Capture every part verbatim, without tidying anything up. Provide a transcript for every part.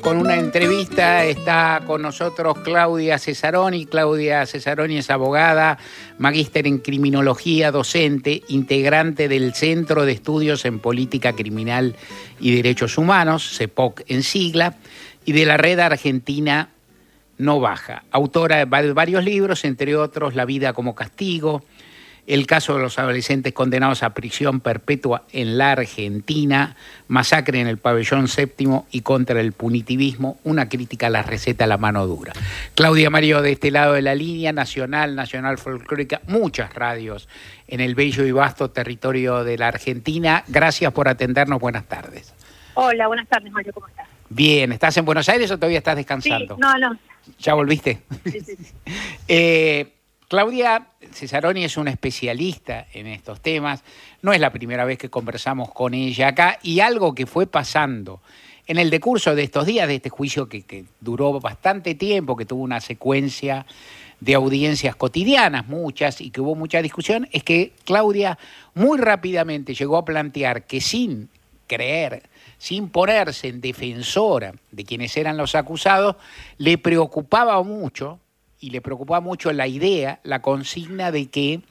con una entrevista. Está con nosotros Claudia Cesaroni. Claudia Cesaroni es abogada, magíster en criminología, docente, integrante del Centro de Estudios en Política Criminal y Derechos Humanos, CEPOC en sigla, y de la Red Argentina No Baja. Autora de varios libros, entre otros La vida como castigo, el caso de los adolescentes condenados a prisión perpetua en la Argentina, masacre en el pabellón séptimo y contra el punitivismo, una crítica a la receta a la mano dura. Claudia Mario, de este lado de la línea, nacional, nacional folclórica, muchas radios en el bello y vasto territorio de la Argentina. Gracias por atendernos, buenas tardes. Hola, buenas tardes, Mario, ¿cómo estás? Bien, ¿estás en Buenos Aires o todavía estás descansando? Sí, no, no. ¿Ya volviste? Sí, sí, sí. eh, Claudia Cesaroni es una especialista en estos temas, no es la primera vez que conversamos con ella acá, y algo que fue pasando en el decurso de estos días, de este juicio que, que duró bastante tiempo, que tuvo una secuencia de audiencias cotidianas, muchas, y que hubo mucha discusión, es que Claudia muy rápidamente llegó a plantear que sin creer, sin ponerse en defensora de quienes eran los acusados, le preocupaba mucho, y le preocupaba mucho la idea, la consigna de que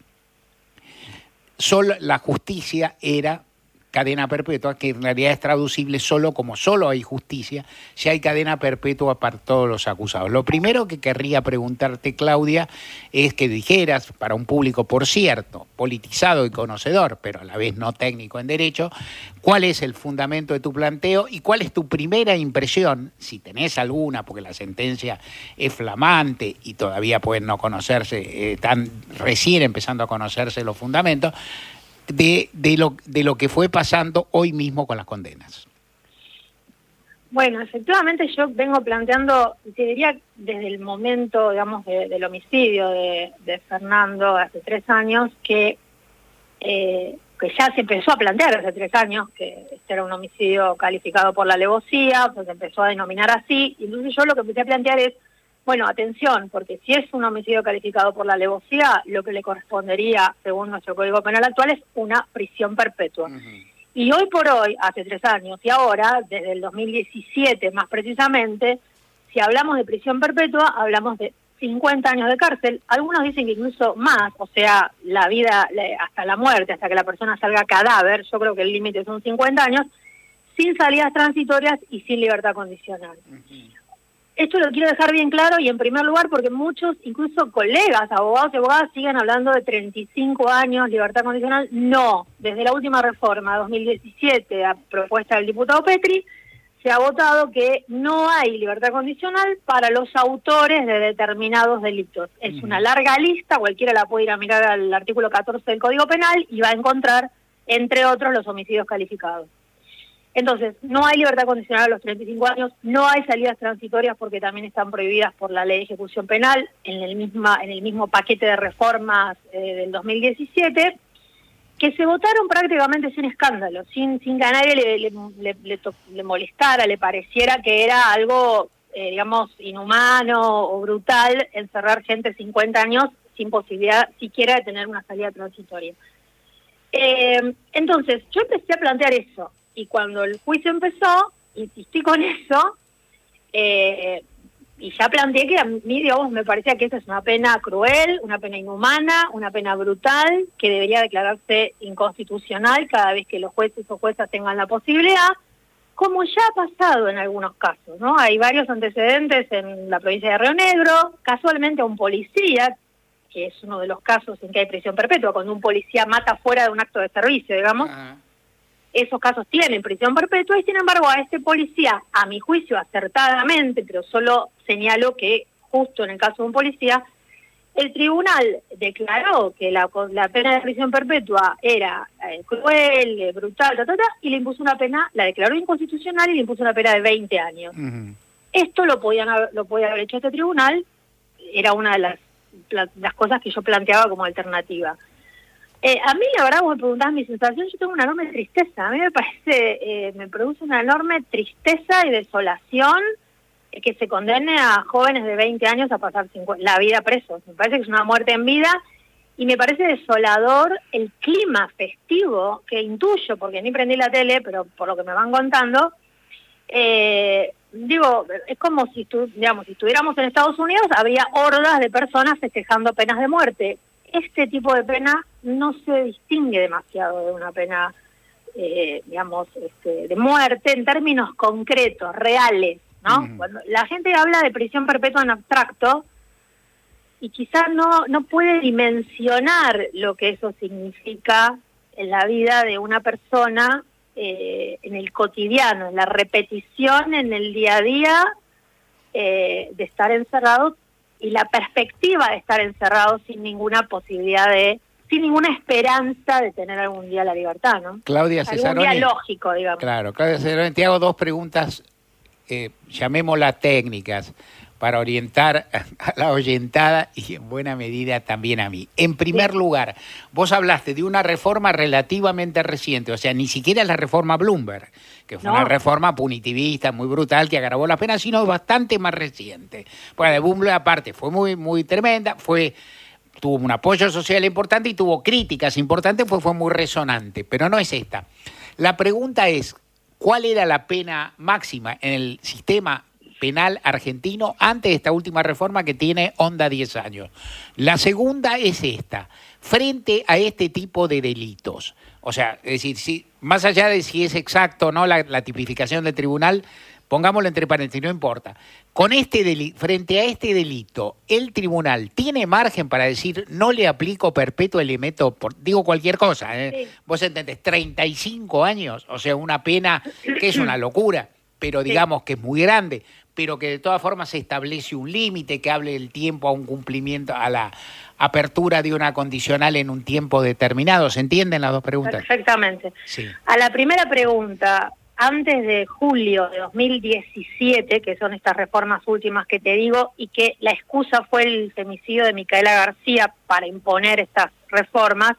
solo la justicia era cadena perpetua, que en realidad es traducible solo como solo hay justicia, si hay cadena perpetua para todos los acusados. Lo primero que querría preguntarte, Claudia, es que dijeras, para un público, por cierto, politizado y conocedor, pero a la vez no técnico en derecho, cuál es el fundamento de tu planteo y cuál es tu primera impresión, si tenés alguna, porque la sentencia es flamante y todavía pueden no conocerse, eh, tan recién empezando a conocerse los fundamentos, De, de, lo, de lo que fue pasando hoy mismo con las condenas. Bueno, efectivamente yo vengo planteando, te diría desde el momento, digamos, de, del homicidio de, de Fernando hace tres años, que, eh, que ya se empezó a plantear hace tres años que este era un homicidio calificado por la alevosía, pues se empezó a denominar así, y entonces yo lo que empecé a plantear es, bueno, atención, porque si es un homicidio calificado por la alevosía, lo que le correspondería, según nuestro Código Penal actual, es una prisión perpetua. Uh-huh. Y hoy por hoy, hace tres años, y ahora, desde el dos mil diecisiete más precisamente, si hablamos de prisión perpetua, hablamos de cincuenta años de cárcel. Algunos dicen que incluso más, o sea, la vida hasta la muerte, hasta que la persona salga cadáver, yo creo que el límite son cincuenta años, sin salidas transitorias y sin libertad condicional. Uh-huh. Esto lo quiero dejar bien claro y en primer lugar porque muchos, incluso colegas, abogados y abogadas, siguen hablando de treinta y cinco años, libertad condicional. No, desde la última reforma dos mil diecisiete, a propuesta del diputado Petri, se ha votado que no hay libertad condicional para los autores de determinados delitos. Es uh-huh. una larga lista, cualquiera la puede ir a mirar al artículo catorce del Código Penal y va a encontrar, entre otros, los homicidios calificados. Entonces, no hay libertad condicional a los treinta y cinco años, no hay salidas transitorias porque también están prohibidas por la Ley de Ejecución Penal en el, misma, en el mismo paquete de reformas eh, del dos mil diecisiete, que se votaron prácticamente sin escándalo, sin, sin que a nadie le, le, le, le, to, le molestara, le pareciera que era algo, eh, digamos, inhumano o brutal encerrar gente cincuenta años sin posibilidad siquiera de tener una salida transitoria. Eh, entonces, yo empecé a plantear eso. Y cuando el juicio empezó, insistí con eso, eh, y ya planteé que a mí, digamos, me parecía que esa es una pena cruel, una pena inhumana, una pena brutal, que debería declararse inconstitucional cada vez que los jueces o juezas tengan la posibilidad, como ya ha pasado en algunos casos, ¿no? Hay varios antecedentes en la provincia de Río Negro, casualmente a un policía, que es uno de los casos en que hay prisión perpetua, cuando un policía mata fuera de un acto de servicio, digamos. Uh-huh. Esos casos tienen prisión perpetua y sin embargo a este policía, a mi juicio acertadamente, pero solo señalo que justo en el caso de un policía, el tribunal declaró que la, la pena de prisión perpetua era eh, cruel, eh, brutal, ta, ta, ta, y le impuso una pena, la declaró inconstitucional y le impuso una pena de veinte años. Uh-huh. Esto lo podían lo podía haber hecho este tribunal, era una de las, las cosas que yo planteaba como alternativa. Eh, a mí, la verdad, vos me preguntás mi sensación, yo tengo una enorme tristeza. A mí me parece, eh, me produce una enorme tristeza y desolación eh, que se condene a jóvenes de veinte años a pasar cincuenta, la vida presos. Me parece que es una muerte en vida y me parece desolador el clima festivo que intuyo, porque ni prendí la tele, pero por lo que me van contando, Eh, digo, es como si, tu, digamos, si estuviéramos en Estados Unidos, habría hordas de personas festejando penas de muerte. Este tipo de pena no se distingue demasiado de una pena, eh, digamos, este, de muerte en términos concretos, reales, ¿no? Mm. Cuando la gente habla de prisión perpetua en abstracto y quizás no, no puede dimensionar lo que eso significa en la vida de una persona, eh, en el cotidiano, en la repetición, en el día a día, eh, de estar encerrado y la perspectiva de estar encerrado sin ninguna posibilidad de, sin ninguna esperanza de tener algún día la libertad, ¿no? Claudia Cesaroni. Algún día lógico, digamos. Claro, Claudia Cesaroni, te hago dos preguntas, eh, llamémoslas técnicas, para orientar a la oyentada y en buena medida también a mí. En primer sí. lugar, vos hablaste de una reforma relativamente reciente, o sea, ni siquiera la reforma Bloomberg, que fue no. una reforma punitivista, muy brutal, que agravó las penas, sino bastante más reciente. Bueno, de Bloomberg aparte fue muy, muy tremenda, fue... tuvo un apoyo social importante y tuvo críticas importantes, pues fue muy resonante, pero no es esta. La pregunta es, ¿cuál era la pena máxima en el sistema penal argentino antes de esta última reforma que tiene onda diez años? La segunda es esta, frente a este tipo de delitos. O sea, es decir, si, más allá de si es exacto o no la, la tipificación del tribunal, pongámoslo entre paréntesis, no importa. Con este deli- frente a este delito, ¿el tribunal tiene margen para decir no le aplico perpetua y le meto, por, digo cualquier cosa, ¿eh? Sí. Vos entendés, treinta y cinco años, o sea, una pena que es una locura, pero digamos sí. que es muy grande, pero que de todas formas se establece un límite que hable del tiempo a un cumplimiento, a la apertura de una condicional en un tiempo determinado. ¿Se entienden las dos preguntas? Perfectamente. Sí. A la primera pregunta, antes de julio de dos mil diecisiete, que son estas reformas últimas que te digo, y que la excusa fue el femicidio de Micaela García para imponer estas reformas,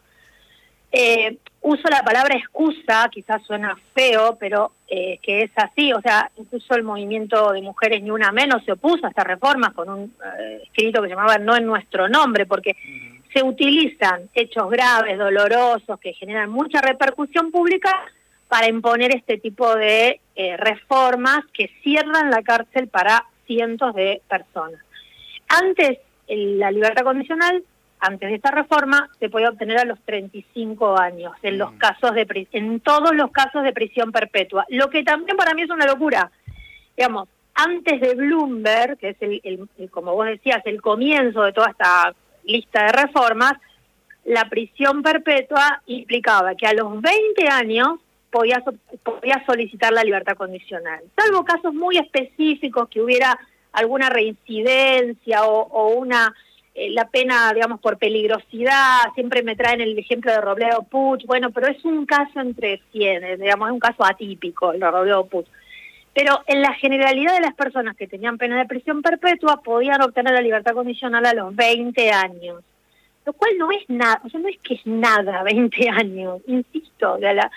eh, uso la palabra excusa, quizás suena feo, pero eh, que es así. O sea, incluso el movimiento de mujeres Ni Una Menos se opuso a estas reformas con un eh, escrito que se llamaba No en Nuestro Nombre, porque uh-huh. se utilizan hechos graves, dolorosos, que generan mucha repercusión pública para imponer este tipo de eh, reformas que cierran la cárcel para cientos de personas. Antes, el, la libertad condicional, antes de esta reforma, se podía obtener a los treinta y cinco años, en los casos de en todos los casos de prisión perpetua, lo que también para mí es una locura. Digamos, antes de Bloomberg, que es el, el, el como vos decías, el comienzo de toda esta lista de reformas, la prisión perpetua implicaba que a los veinte años podía, podía solicitar la libertad condicional, salvo casos muy específicos, que hubiera alguna reincidencia o, o una eh, la pena, digamos, por peligrosidad. Siempre me traen el ejemplo de Robledo Puig, bueno, pero es un caso entre cien, digamos, es un caso atípico el de Robledo Puig. Pero en la generalidad de las personas que tenían pena de prisión perpetua podían obtener la libertad condicional a los veinte años, lo cual no es nada, o sea, no es que es nada veinte años, insisto, de la...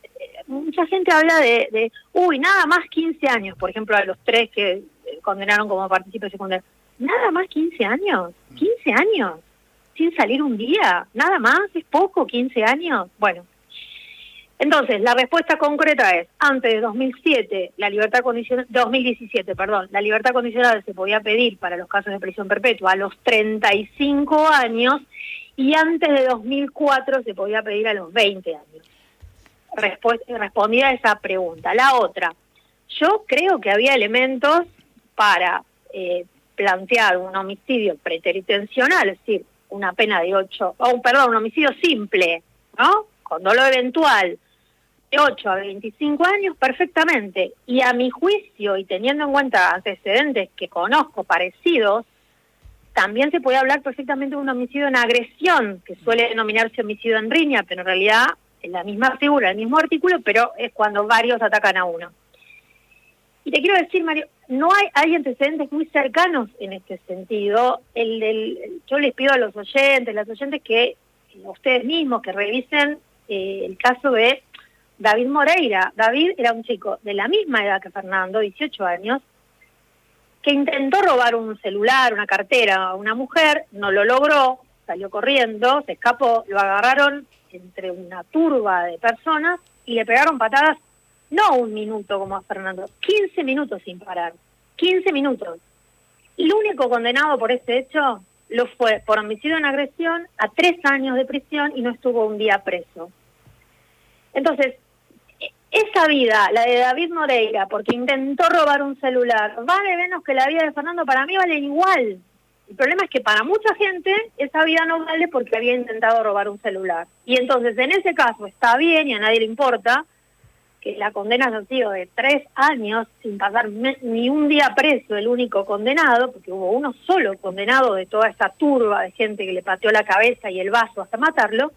Mucha gente habla de, de, uy, nada más quince años, por ejemplo, a los tres que condenaron como partícipe secundario. Nada más quince años, quince años, sin salir un día, nada más, es poco, quince años. Bueno, entonces, la respuesta concreta es, antes de dos mil siete, la libertad condicional, dos mil diecisiete, perdón, la libertad condicional se podía pedir para los casos de prisión perpetua a los treinta y cinco años, y antes de dos mil cuatro se podía pedir a los veinte años. Respu- respondida a esa pregunta. La otra, yo creo que había elementos para eh, plantear un homicidio preteritencional, es decir, una pena de ocho, o oh, perdón, un homicidio simple, ¿no? Con dolo eventual, de ocho a veinticinco años, perfectamente. Y a mi juicio, y teniendo en cuenta antecedentes que conozco parecidos, también se puede hablar perfectamente de un homicidio en agresión, que suele denominarse homicidio en riña, pero en realidad es la misma figura, el mismo artículo, pero es cuando varios atacan a uno. Y te quiero decir, Mario, no hay, hay antecedentes muy cercanos en este sentido. El, el, yo les pido a los oyentes, las oyentes, que a ustedes mismos, que revisen eh, el caso de David Moreira. David era un chico de la misma edad que Fernando, dieciocho años, que intentó robar un celular, una cartera a una mujer, no lo logró, salió corriendo, se escapó, lo agarraron entre una turba de personas y le pegaron patadas no un minuto como a Fernando, quince minutos sin parar, quince minutos. El único condenado por ese hecho lo fue por homicidio en agresión a tres años de prisión y no estuvo un día preso. Entonces, esa vida, la de David Moreira, porque intentó robar un celular, vale menos que la vida de Fernando, para mí valen igual. El problema es que para mucha gente esa vida no vale porque había intentado robar un celular. Y entonces en ese caso está bien y a nadie le importa que la condena haya sido de tres años sin pasar ni un día preso el único condenado, porque hubo uno solo condenado de toda esa turba de gente que le pateó la cabeza y el vaso hasta matarlo.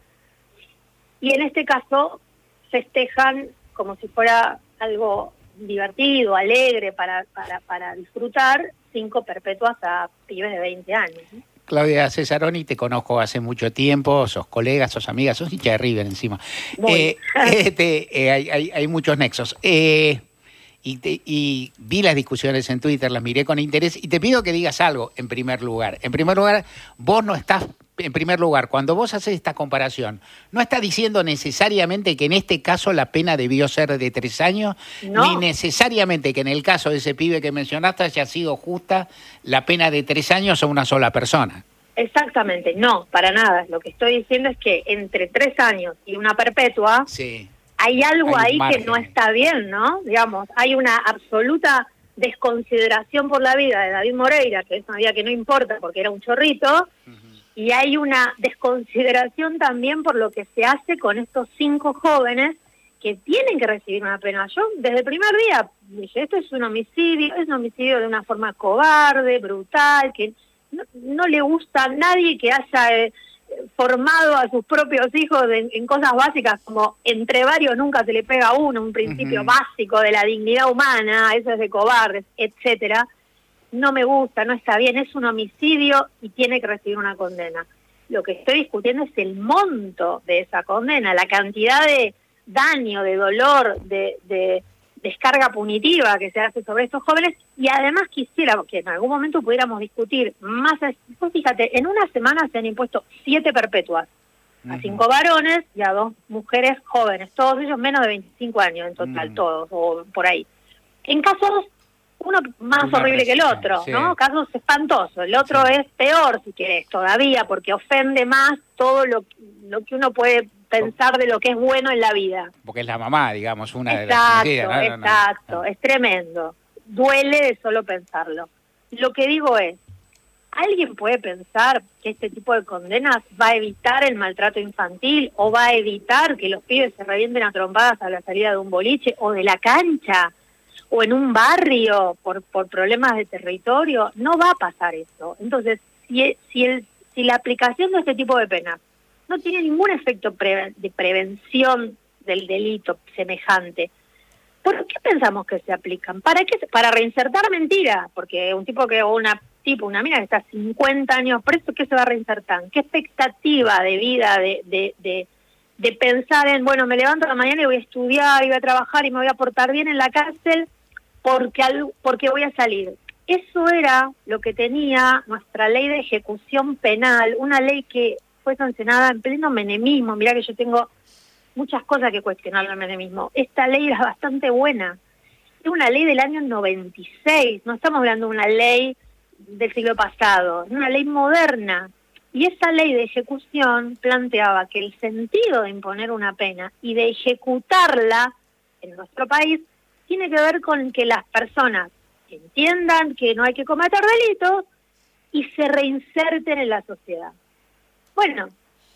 Y en este caso festejan como si fuera algo divertido, alegre para, para, para disfrutar, cinco perpetuas a pibes de veinte años, ¿no? Claudia Cesaroni, te conozco hace mucho tiempo, sos colega, sos amiga, sos hincha de River encima. Eh, este, eh, hay, hay, hay muchos nexos. Eh, y, te, y vi las discusiones en Twitter, las miré con interés, y te pido que digas algo en primer lugar. En primer lugar, vos no estás, en primer lugar, cuando vos haces esta comparación, no estás diciendo necesariamente que en este caso la pena debió ser de tres años, no. Ni necesariamente que en el caso de ese pibe que mencionaste haya sido justa la pena de tres años a una sola persona. Exactamente, no, para nada. Lo que estoy diciendo es que entre tres años y una perpetua, sí, hay algo hay ahí que no está bien, ¿no? Digamos, hay una absoluta desconsideración por la vida de David Moreira, que es una vida que no importa porque era un chorrito, uh-huh. Y hay una desconsideración también por lo que se hace con estos cinco jóvenes que tienen que recibir una pena. Yo desde el primer día dije, esto es un homicidio, es un homicidio de una forma cobarde, brutal, que no, no le gusta a nadie que haya eh, formado a sus propios hijos en, en cosas básicas como entre varios nunca se le pega a uno, un principio uh-huh. básico de la dignidad humana, eso es de cobardes, etcétera. No me gusta, no está bien, es un homicidio y tiene que recibir una condena. Lo que estoy discutiendo es el monto de esa condena, la cantidad de daño, de dolor, de, de descarga punitiva que se hace sobre estos jóvenes, y además quisiera que en algún momento pudiéramos discutir más. Pues fíjate, en una semana se han impuesto siete perpetuas, uh-huh. a cinco varones y a dos mujeres jóvenes, todos ellos menos de veinticinco años en total, uh-huh. todos, o por ahí. En casos uno más Una horrible que el otro, sí. ¿no? Casos espantosos. El otro sí. es peor, si querés, todavía, porque ofende más todo lo, lo que uno puede pensar de lo que es bueno en la vida. Porque es la mamá, digamos, una exacto, de las... ¿no? Exacto, exacto. No, no. Es tremendo. Duele de solo pensarlo. Lo que digo es, ¿alguien puede pensar que este tipo de condenas va a evitar el maltrato infantil o va a evitar que los pibes se revienten a trompadas a la salida de un boliche o de la cancha? O en un barrio por por problemas de territorio? No va a pasar eso. Entonces, si si el si la aplicación de este tipo de penas no tiene ningún efecto pre, de prevención del delito semejante, ¿por qué pensamos que se aplican? ¿Para qué? Para reinsertar, mentira, porque un tipo que o una tipo una mina que está cincuenta años preso, ¿qué se va a reinsertar? ¿Qué expectativa de vida de de, de de pensar en, bueno, me levanto a la mañana y voy a estudiar y voy a trabajar y me voy a portar bien en la cárcel porque porque voy a salir? Eso era lo que tenía nuestra ley de ejecución penal, una ley que fue sancionada en pleno menemismo. Mirá que yo tengo muchas cosas que cuestionar del menemismo. Esta ley era bastante buena. Es una ley del año noventa y seis, no estamos hablando de una ley del siglo pasado, es una ley moderna. Y esa ley de ejecución planteaba que el sentido de imponer una pena y de ejecutarla en nuestro país tiene que ver con que las personas entiendan que no hay que cometer delitos y se reinserten en la sociedad. Bueno,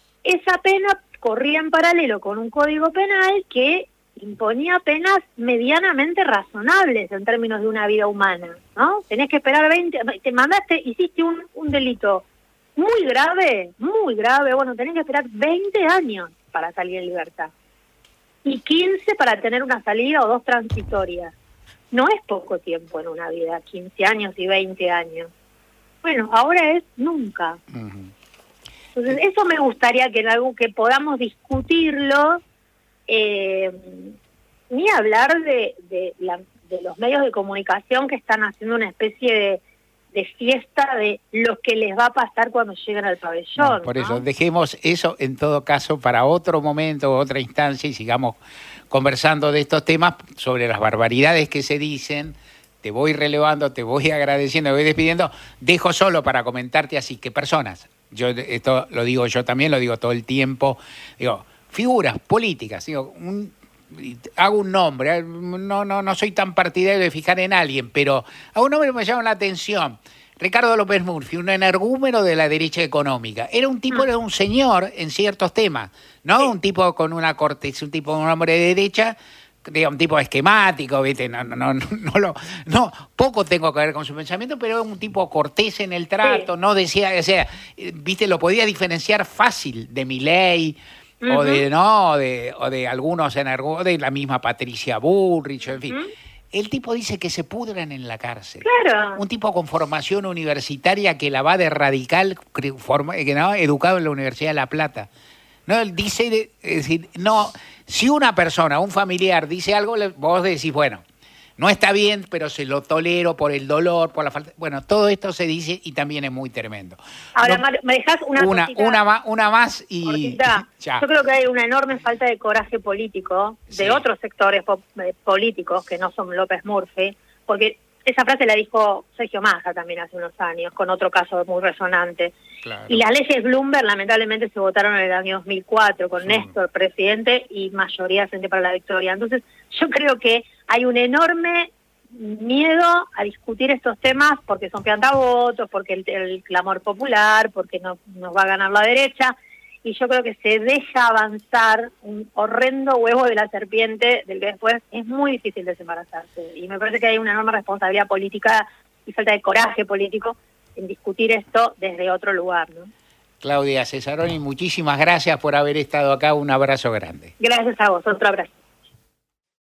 esa pena corría en paralelo con un código penal que imponía penas medianamente razonables en términos de una vida humana, ¿no? Tenés que esperar veinte, te mandaste, hiciste un, un delito muy grave, muy grave, bueno, tenés que esperar veinte años para salir en libertad. Y quince para tener una salida o dos transitorias. No es poco tiempo en una vida, quince años y veinte años. Bueno, ahora es nunca. Uh-huh. Entonces, eso me gustaría que en algo que podamos discutirlo, eh, ni hablar de, de, la, de los medios de comunicación que están haciendo una especie de de fiesta de lo que les va a pasar cuando lleguen al pabellón. No, por ¿no? eso, dejemos eso en todo caso para otro momento, otra instancia, y sigamos conversando de estos temas sobre las barbaridades que se dicen. Te voy relevando, te voy agradeciendo, te voy despidiendo. Dejo solo para comentarte así que personas, yo esto lo digo yo también, lo digo todo el tiempo, digo, figuras políticas, digo, un, hago un nombre, no, no, no soy tan partidario de fijar en alguien, pero a un nombre me llama la atención. Ricardo López Murphy, un energúmeno de la derecha económica. Era un tipo, era un señor en ciertos temas, ¿no? Sí. Un tipo con una cortesía, un tipo, un hombre de derecha, digamos, un tipo esquemático, ¿viste? No, no, no, no, no, lo, no, poco tengo que ver con su pensamiento, pero un tipo cortés en el trato, sí. No decía, o sea, ¿viste? Lo podía diferenciar fácil de Milei, uh-huh. o de, no, o de, o de algunos energúmenos, de la misma Patricia Bullrich, en fin. Uh-huh. El tipo dice que se pudran en la cárcel. Claro. Un tipo con formación universitaria que la va de radical, forma, que no, educado en la Universidad de La Plata. No, él dice, es decir, no, si una persona, un familiar dice algo, vos decís, bueno, no está bien, pero se lo tolero por el dolor, por la falta. Bueno, todo esto se dice y también es muy tremendo. Ahora, no, ¿me dejás una una, cosita, una, más, una más y cortita? Ya. Yo creo que hay una enorme falta de coraje político de sí. otros sectores po- políticos que no son López Murphy, porque esa frase la dijo Sergio Massa también hace unos años, con otro caso muy resonante. Claro. Y las leyes Bloomberg lamentablemente se votaron en el año dos mil cuatro, con sí. Néstor presidente y mayoría Frente para la Victoria. Entonces, yo creo que hay un enorme miedo a discutir estos temas porque son piantavotos, porque el, el clamor popular, porque no nos va a ganar la derecha, y yo creo que se deja avanzar un horrendo huevo de la serpiente del que después es muy difícil desembarazarse. Y me parece que hay una enorme responsabilidad política y falta de coraje político en discutir esto desde otro lugar, ¿no? Claudia Cesaroni, muchísimas gracias por haber estado acá. Un abrazo grande. Gracias a vos. Otro abrazo.